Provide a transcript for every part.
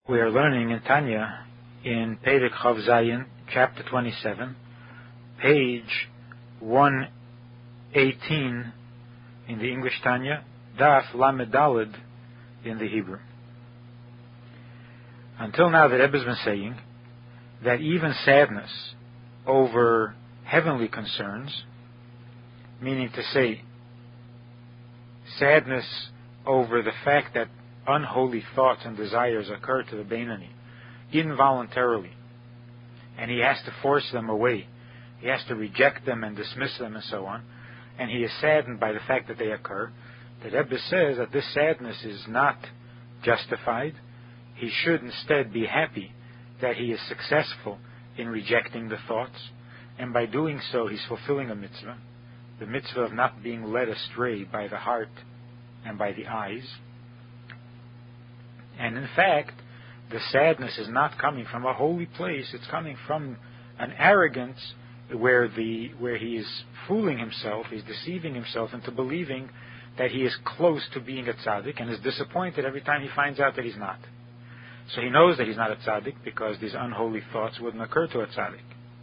We are learning in Tanya in Perek Chav Zayin, chapter 27, page 118 in the English Tanya, Daf Lamed Daled in the Hebrew. Until now, the Rebbe has been saying that even sadness over heavenly concerns, meaning to say sadness over the fact that unholy thoughts and desires occur to the Beinani involuntarily, and he has to force them away. He has to reject them and dismiss them and so on, and he is saddened by the fact that they occur. The Rebbe says that this sadness is not justified. He should instead be happy that he is successful in rejecting the thoughts, and by doing so he's fulfilling a mitzvah, the mitzvah of not being led astray by the heart and by the eyes. And in fact, the sadness is not coming from a holy place. It's coming from an arrogance where he is fooling himself, he's deceiving himself into believing that he is close to being a tzaddik, and is disappointed every time he finds out that he's not. So he knows that he's not a tzaddik because these unholy thoughts wouldn't occur to a tzaddik.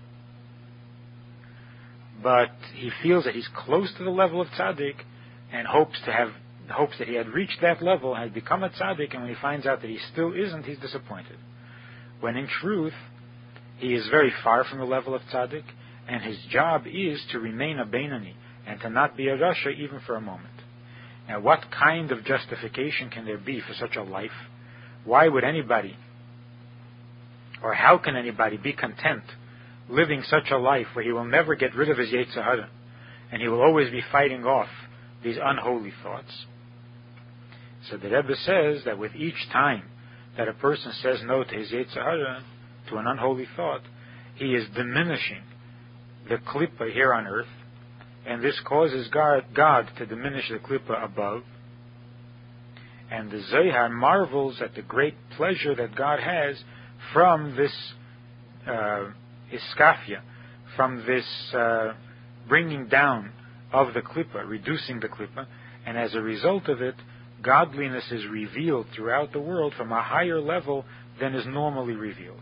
But he feels that he's close to the level of tzaddik and hopes that he had reached that level, had become a tzaddik, and when he finds out that he still isn't, he's disappointed. When in truth, he is very far from the level of tzaddik, and his job is to remain a Beinani, and to not be a Rasha even for a moment. Now, what kind of justification can there be for such a life? Why would anybody, or how can anybody be content living such a life where he will never get rid of his Yetzer Hara, and he will always be fighting off these unholy thoughts? So the Rebbe says that with each time that a person says no to his Yetzer Hara, to an unholy thought, he is diminishing the Klippa here on earth, and this causes God to diminish the Klippa above. And the Zohar marvels at the great pleasure that God has from this iskafia, from this bringing down of the Klippa, reducing the Klippa, and as a result of it, godliness is revealed throughout the world from a higher level than is normally revealed.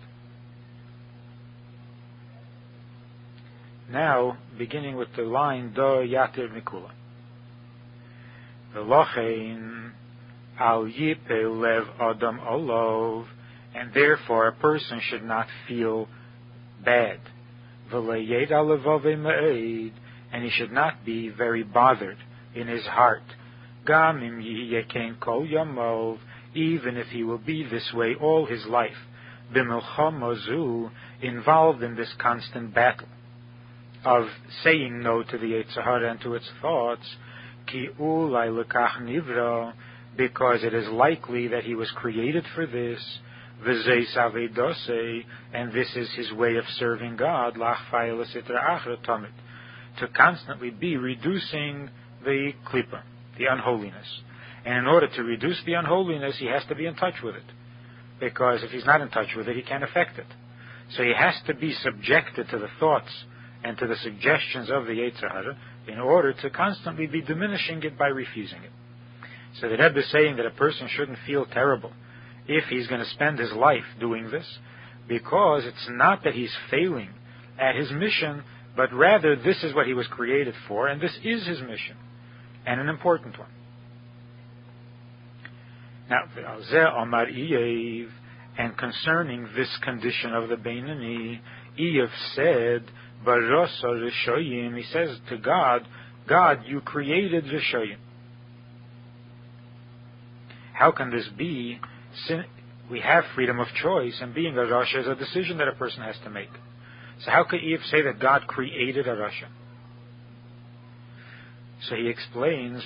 Now, beginning with the line Do Yatir Mikula. V'lochein al yipei lev adam olov, and therefore a person should not feel bad. V'leyed alevove me'ed, and he should not be very bothered in his heart. Gam im yiyekein kol yamov, even if he will be this way all his life. B'milchama zu, involved in this constant battle of saying no to the Yetzer Hara and to its thoughts, ki ulai lekach nivra, because it is likely that he was created for this, v'zei savedose, and this is his way of serving God, lachfai l'sitra achra tamid, to constantly be reducing the klippa, the unholiness. And in order to reduce the unholiness, he has to be in touch with it, because if he's not in touch with it, he can't affect it. So he has to be subjected to the thoughts and to the suggestions of the Yetzer Hara in order to constantly be diminishing it by refusing it. So the Rebbe is saying that a person shouldn't feel terrible if he's going to spend his life doing this, because it's not that he's failing at his mission, but rather this is what he was created for, and this is his mission, and an important one. Now, Omar Iyev, and concerning this condition of the Beinani, Iyev said, Barosa Rishoyim, he says to God, God, you created Rishoyim. How can this be? We have freedom of choice, and being a Rasha is a decision that a person has to make. So how could Eve say that God created a Rasha? So he explains,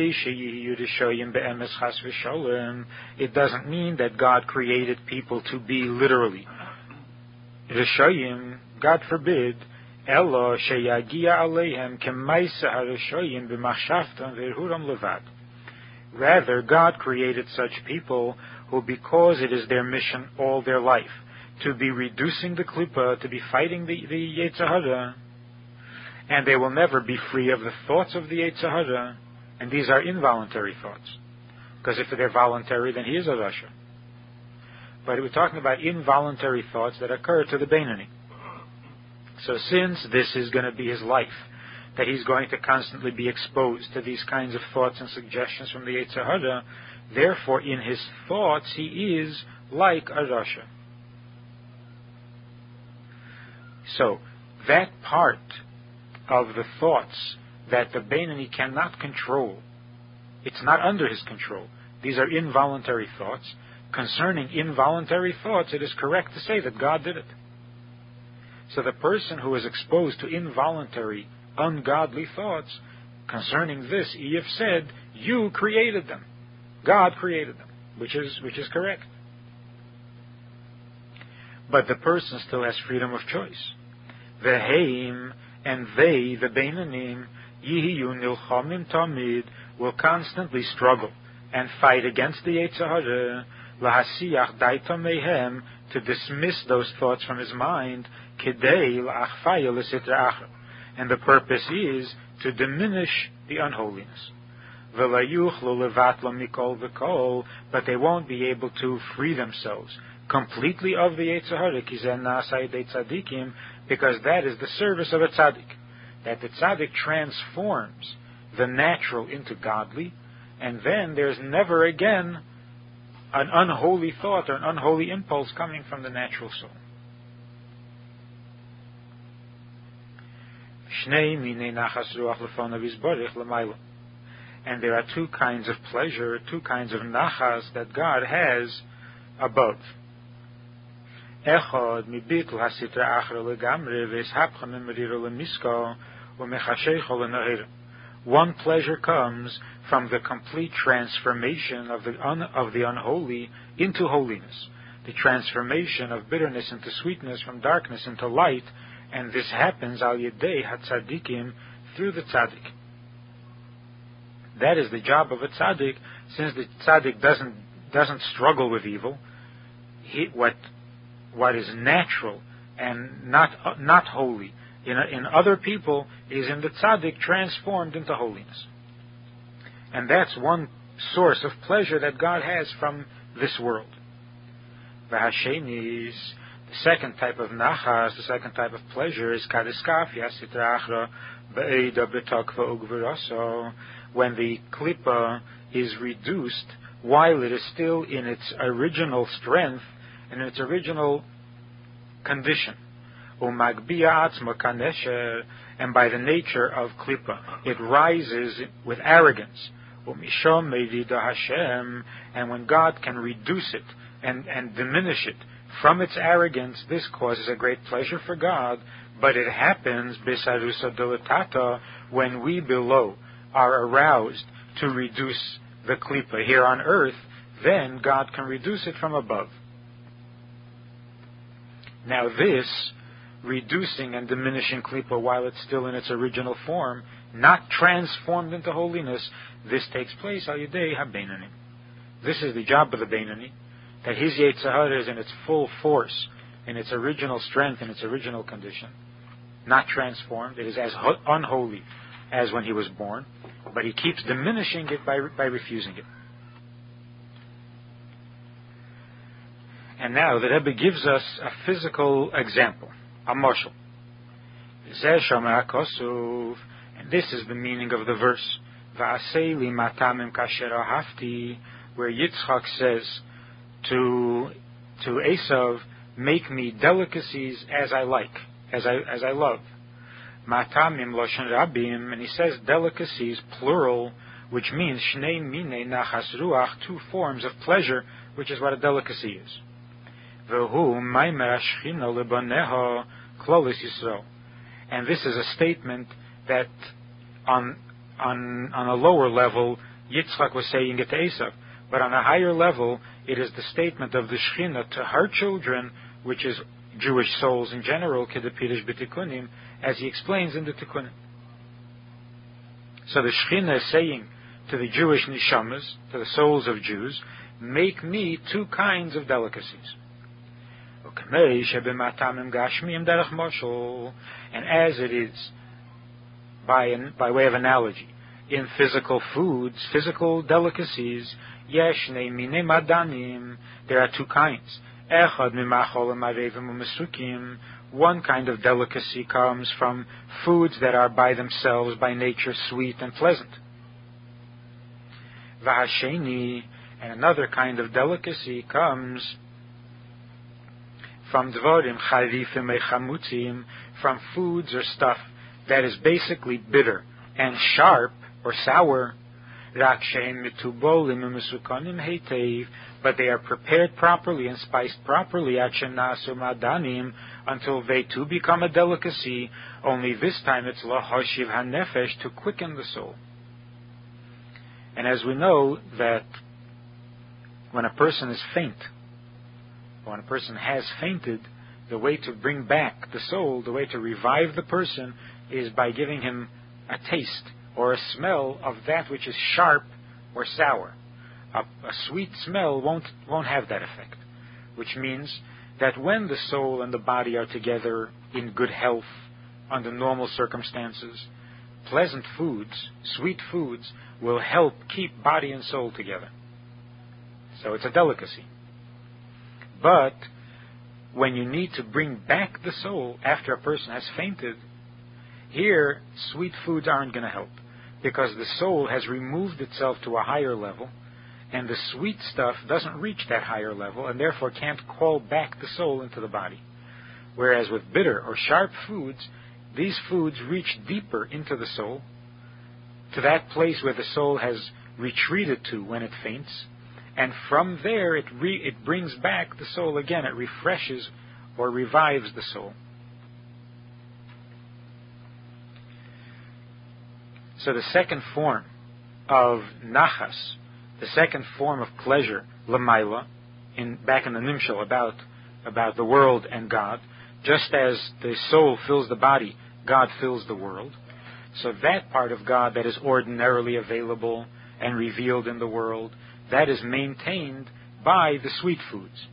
it doesn't mean that God created people to be literally Rishoyim, God forbid, Elo sheyagia aleihem kemaisa harashoyim b'machshavtam v'irhuram levad. Rather, God created such people who, because it is their mission all their life, to be reducing the klippa, to be fighting the Yetzer Hara, and they will never be free of the thoughts of the Yetzer Hara, and these are involuntary thoughts. Because if they're voluntary, then he is a Rasha. but we're talking about involuntary thoughts that occur to the Beinoni. So since this is going to be his life, that he's going to constantly be exposed to these kinds of thoughts and suggestions from the Yetzer Hara, therefore in his thoughts he is like a Rasha. So that part of the thoughts that the Beinoni cannot control, it's not under his control. These are involuntary thoughts. Concerning involuntary thoughts, it is correct to say that God did it. So the person who is exposed to involuntary, ungodly thoughts, concerning this, Eve said, you created them. God created them, which is correct. But the person still has freedom of choice. Veheim, and they, the Beinonim, Yihiyu nilchamim tamid, will constantly struggle and fight against the Yetzer Hara, lahasiyach daita mehem, to dismiss those thoughts from his mind, kidei la'achfaya l'sitra achra. And the purpose is to diminish the unholiness. V'layuchlu levatlo mikol v'kol, but they won't be able to free themselves completely of the Yetzer Hara, ki zeh na'aseh yedei tzadikim, because that is the service of a tzaddik. That the tzaddik transforms the natural into godly, and then there's never again an unholy thought or an unholy impulse coming from the natural soul. And there are two kinds of pleasure, two kinds of nachas that God has above. Echad mibitl hasitra achra legamre v'eshapcha memriro lemisko u'mechashecho le'nohir. One pleasure comes from the complete transformation of the unholy into holiness, the transformation of bitterness into sweetness, from darkness into light, and this happens al yedei hatzadikim, through the tzaddik. That is the job of a tzaddik, since the tzaddik doesn't struggle with evil. What is natural and not holy in other people is in the tzaddik transformed into holiness. And that's one source of pleasure that God has from this world. V'hashenis, the second type of nachas, the second type of pleasure is kadiskafia sitra achra be'eda betokva ugviraso, when the klippa is reduced while it is still in its original strength and its original condition. Umagbia atzma kanesher, and by the nature of klippa, it rises with arrogance. Umishom meidida Hashem, and when God can reduce it and diminish it from its arrogance, this causes a great pleasure for God. But it happens bisarusa dilatata, when we below are aroused to reduce the klippa here on earth, then God can reduce it from above. Now this reducing and diminishing klippa while it's still in its original form, not transformed into holiness, this takes place al yedei ha-Beinoni. This is the job of the Beinoni, that his Yetzer Hara is in its full force, in its original strength, in its original condition, not transformed. It is as unholy as when he was born, but he keeps diminishing it by refusing it. And now the Rebbe gives us a physical example, a mashal. And this is the meaning of the verse, Va'asei li matamim kasher ahavti, where Yitzchak says to Esav, make me delicacies as I like, as I love. Matamim loshen rabim, and he says delicacies, plural, which means shnei mine nachas ruach, two forms of pleasure, which is what a delicacy is. Vehu maimer ashchina lebaneha klolis Yisrael. And this is a statement that on a lower level, Yitzchak was saying it to Esav. But on a higher level, it is the statement of the Shechina to her children, which is Jewish souls in general, Kedepirish B'Tikkunim, as he explains in the Tikkunim. So the Shechina is saying to the Jewish Nishamas, to the souls of Jews, make me two kinds of delicacies. And as it is, by way of analogy, in physical foods, physical delicacies, there are two kinds. One kind of delicacy comes from foods that are by themselves, by nature, sweet and pleasant. And another kind of delicacy comes from dvorim charifim echamutzim, from foods or stuff that is basically bitter and sharp or sour. But they are prepared properly and spiced properly until they too become a delicacy. Only this time it's lahashiv hanefesh, to quicken the soul. And as we know that when a person is faint, when a person has fainted, the way to bring back the soul, the way to revive the person, is by giving him a taste or a smell of that which is sharp or sour. A sweet smell won't have that effect, which means that when the soul and the body are together in good health, under normal circumstances, pleasant foods, sweet foods, will help keep body and soul together. So it's a delicacy. But when you need to bring back the soul after a person has fainted, here sweet foods aren't going to help, because the soul has removed itself to a higher level, and the sweet stuff doesn't reach that higher level, and therefore can't call back the soul into the body. Whereas with bitter or sharp foods, these foods reach deeper into the soul, to that place where the soul has retreated to when it faints, and from there it brings back the soul again. It refreshes or revives the soul. So the second form of nachas, the second form of pleasure, lamaila, back in the Nimshal about the world and God, just as the soul fills the body, God fills the world. So that part of God that is ordinarily available and revealed in the world, that is maintained by the sweet foods.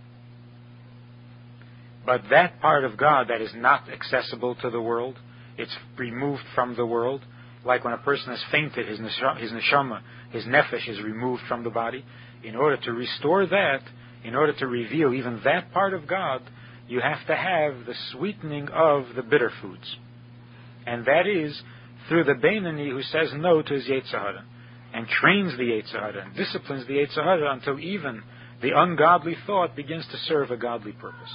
But that part of God that is not accessible to the world, it's removed from the world, like when a person has fainted, his neshama, his nefesh is removed from the body. In order to restore that, in order to reveal even that part of God, you have to have the sweetening of the bitter foods. And that is through the Beinani who says no to his Yetzer Hara, and trains the Yetzer Hara, and disciplines the Yetzer Hara until even the ungodly thought begins to serve a godly purpose.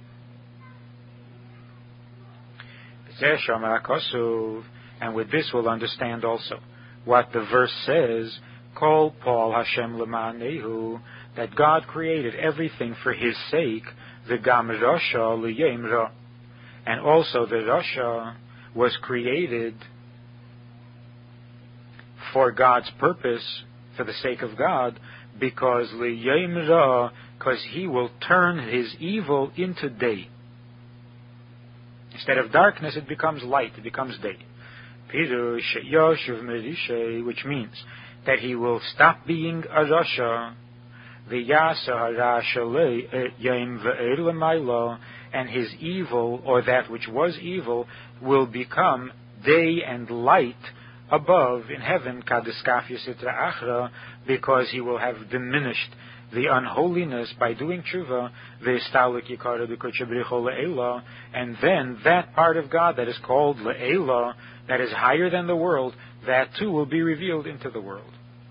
And with this we'll understand also what the verse says, Kol Paul Hashem L'Ma'anehu, that God created everything for His sake, V'gam Rasha L'Yem Ra. And also the Rasha was created for God's purpose, for the sake of God, because L'Yem Ra, because he will turn his evil into day. Instead of darkness, it becomes light, it becomes day. Which means that he will stop being a Rasha, and his evil, or that which was evil, will become day and light above in heaven, because he will have diminished the unholiness by doing tshuva, and then that part of God that is called le'ela, that is higher than the world, that too will be revealed into the world.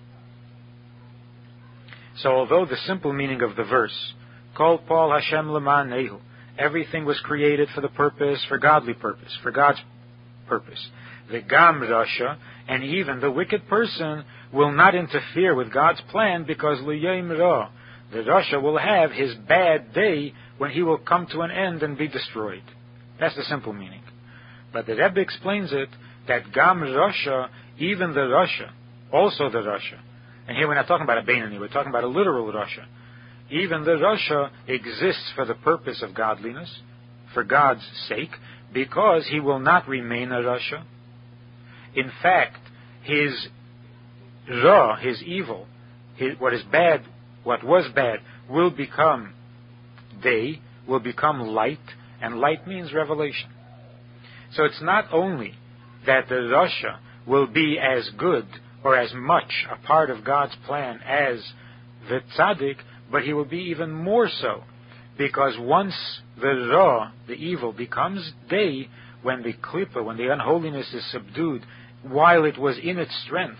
So although the simple meaning of the verse, Kol Paul Hashem L'man Nehu, everything was created for the purpose, for godly purpose, for God's purpose. The Gam Rasha, and even the wicked person, will not interfere with God's plan, because L'yem Ra, the Rasha will have his bad day when he will come to an end and be destroyed. That's the simple meaning. But the Rebbe explains it, that Gam Rasha, even the Rasha, also the Rasha, and here we're not talking about a Beinani, we're talking about a literal Rasha. Even the Rasha exists for the purpose of godliness, for God's sake, because he will not remain a Rasha. In fact, his Ra, his evil, what is bad, what was bad, will become day, will become light, and light means revelation. So it's not only that the Rasha will be as good or as much a part of God's plan as the Tzaddik, but he will be even more so, Because once the Ra, the evil, becomes day, when the Klippa, when the unholiness is subdued, while it was in its strength,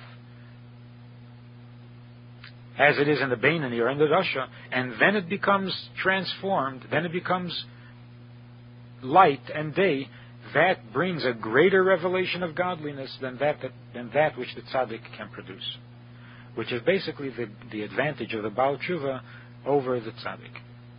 as it is in the Beinani or in the Rasha, and then it becomes transformed, then it becomes light and day, that brings a greater revelation of godliness than that which the tzaddik can produce, which is basically the advantage of the Baal Tshuva over the tzaddik.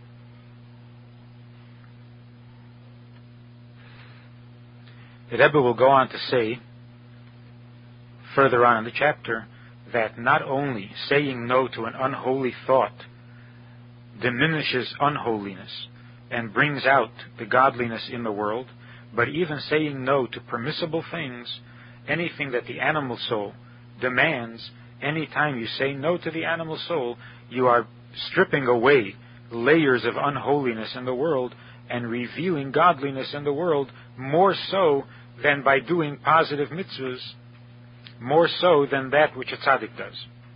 The Rebbe will go on to say, further on in the chapter, that not only saying no to an unholy thought diminishes unholiness and brings out the godliness in the world, but even saying no to permissible things, anything that the animal soul demands, any time you say no to the animal soul, you are stripping away layers of unholiness in the world and revealing godliness in the world, more so than by doing positive mitzvahs, more so than that which a tzaddik does.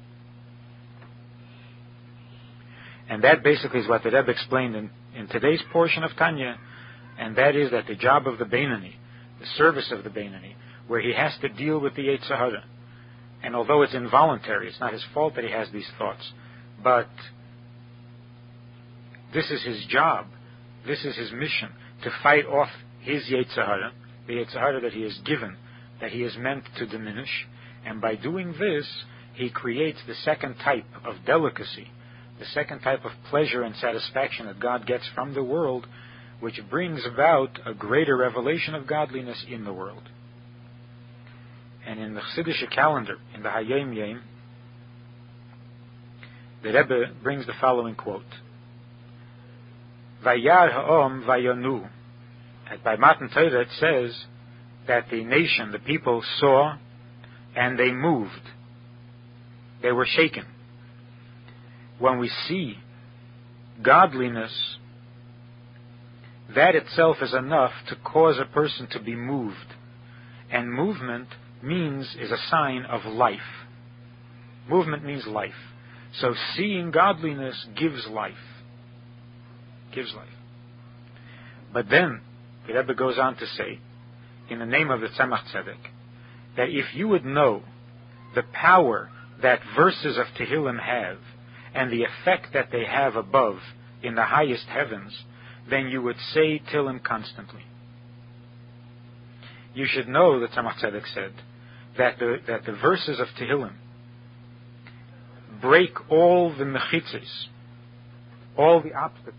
And that basically is what the Rebbe explained in today's portion of Tanya, and that is that the job of the Beinani, the service of the Beinani, where he has to deal with the Yetzer Hara, and although it's involuntary, it's not his fault that he has these thoughts, but this is his job, this is his mission, to fight off his Yetzer Hara, the Yetzer Hara that he is given, that he is meant to diminish, and by doing this, he creates the second type of delicacy, the second type of pleasure and satisfaction that God gets from the world, which brings about a greater revelation of godliness in the world. And in the Chassidish calendar, in the Hayom Yom, the Rebbe brings the following quote: Vayar ha'om vayonu. By Matan Torah it says that the nation, the people, saw and they moved. They were shaken. When we see godliness, that itself is enough to cause a person to be moved. And movement is a sign of life. Movement means life. So seeing godliness gives life. Gives life. But then, the Rebbe goes on to say, in the name of the Tzemach Tzedek, that if you would know the power that verses of Tehillim have, and the effect that they have above in the highest heavens, then you would say Tehillim constantly. You should know, the Tzemach Tzedek said, that the verses of Tehillim break all the mechitzes, all the obstacles.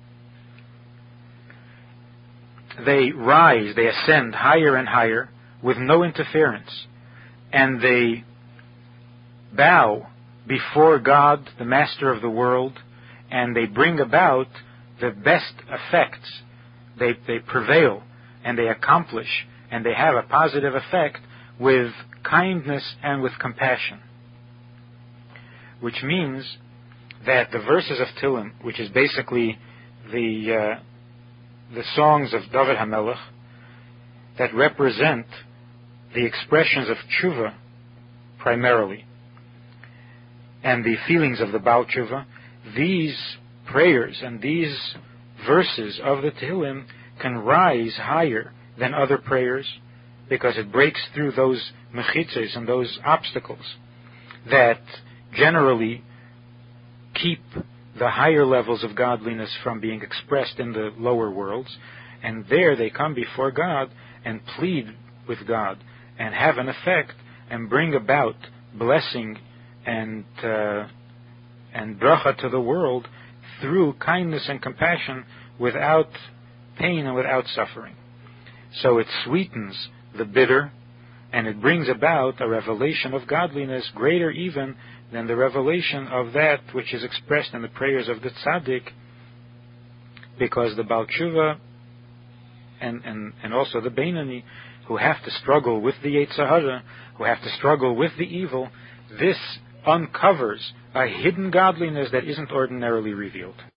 They rise, they ascend higher and higher with no interference, and they bow before God, the Master of the world, and they bring about the best effects. They prevail, and they accomplish, and they have a positive effect with kindness and with compassion. Which means that the verses of Tehillim, which is basically the songs of David HaMelech, that represent the expressions of tshuva primarily, and the feelings of the Baal Tshuva, these prayers and these verses of the Tehillim can rise higher than other prayers, because it breaks through those mechitzes and those obstacles that generally keep the higher levels of godliness from being expressed in the lower worlds, and there they come before God and plead with God and have an effect and bring about blessing and bracha to the world through kindness and compassion, without pain and without suffering. So it sweetens the bitter, and it brings about a revelation of godliness greater even than the revelation of that which is expressed in the prayers of the tzaddik, because the Baal Tshuva and also the Beinani, who have to struggle with the Yetzer Hara, who have to struggle with the evil, this uncovers a hidden godliness that isn't ordinarily revealed.